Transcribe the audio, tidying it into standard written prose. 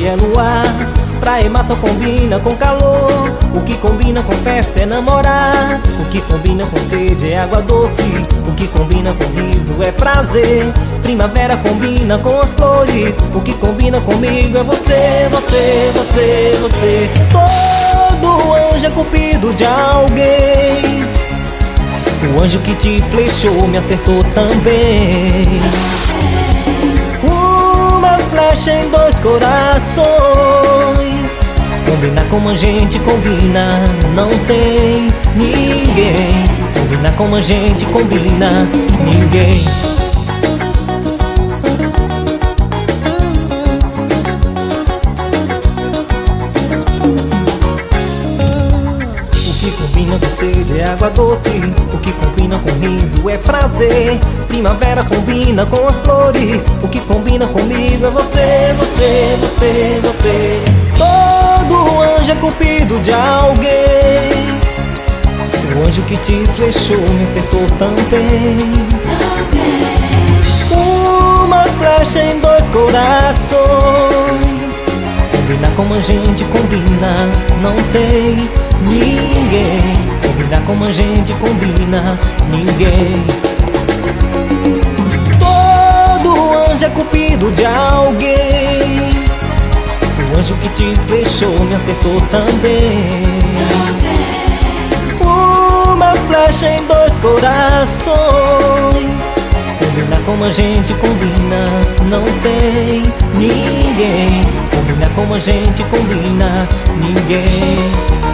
noite é luar, praia e mar só combina com calor. O que combina com festa é namorar, o que combina com sede é água doce, o que combina com riso é prazer. Primavera combina com as flores, o que combina comigo é você, você, você, você. Todo anjo é cupido de alguém, o anjo que te flechou me acertou também. Uma flecha em dois corações, combinar como a gente combina, não tem ninguém. Combinar como a gente combina, ninguém. O que combina com sede é água doce, o que combina com riso é prazer. Primavera combina com as flores, o que combina comigo é você, você, você, você. Todo anjo é cupido de alguém, o anjo que te flechou me acertou também. Uma flecha em dois corações, combinar como a gente combina, não tem ninguém. Combinar como a gente combina, ninguém. Todo anjo é cupido de alguém, o anjo que te flechou me acertou também. Uma flecha em dois corações, combinar como a gente combina, não tem ninguém. Combinar como a gente combina, ninguém.